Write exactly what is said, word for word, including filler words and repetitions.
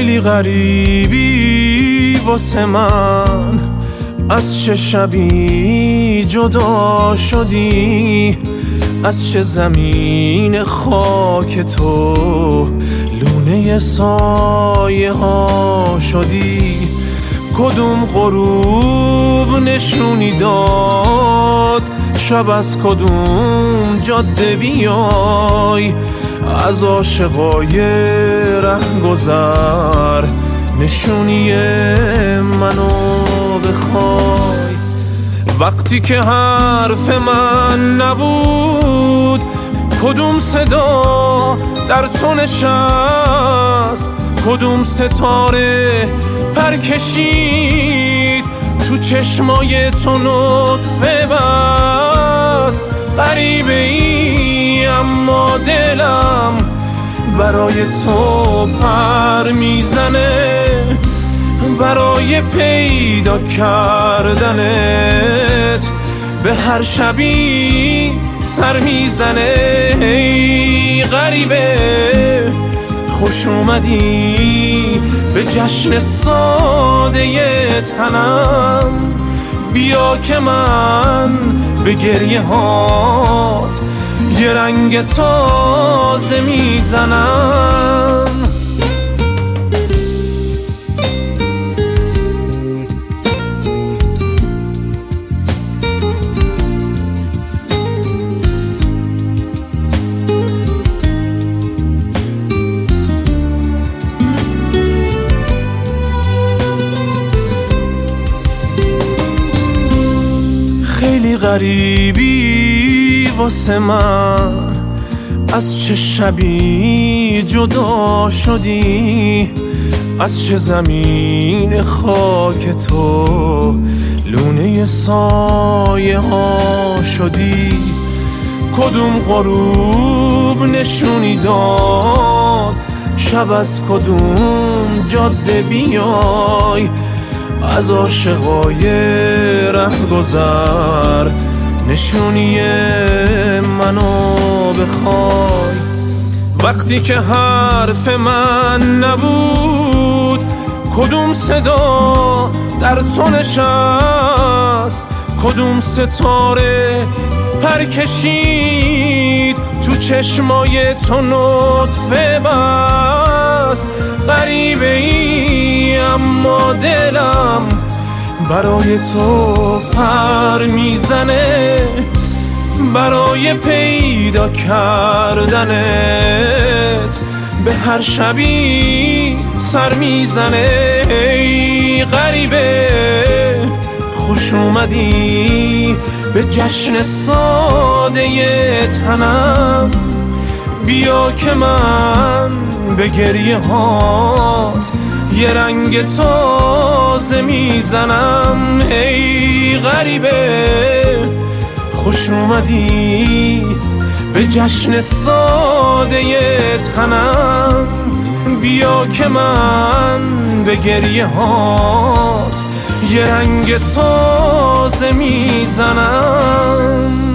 خیلی غریبی واسه من، از چه شبی جدا شدی، از چه زمین خاک تو لونه سایه ها شدی. کدوم غروب نشونی داد شب از کدوم جاده بیای، از عاشقای رهگذر نشونی منو بخوای. وقتی که حرف من نبود کدوم صدا در تو نشست، کدوم ستاره پر کشید تو چشمای تو نطفه بست. غریبه ای اما دلم برای تو پر میزنه، برای پیدا کردنت به هر شبی سر میزنه. ای غریبه خوش اومدی به جشن ساده تنم، بیا که من به گریه هات یه رنگ تازه میزنم. خیلی غریبی واسه من، از چه شبی جدا شدی، از چه زمین خاک تو لونه سایه ها شدی. کدوم غروب نشونی داد شب از کدوم جاده بیای، از عاشقای رهگذر نشونی منو بخوای. وقتی که حرف من نبود کدوم صدا در تو نشست، کدوم ستاره پر کشید تو چشمای تو نطفه بست. غریبه ای اما دلم برای تو پر میزنه، برای پیدا کردنت به هر شبی سر میزنه. ای غریبه خوش اومدی به جشن ساده تنم، بیا که من به گریه هات یه رنگ تازه میزنم. ای غریبه خوش اومدی به جشن ساده تنم، بیا که من به گریه هات یه رنگ تازه میزنم.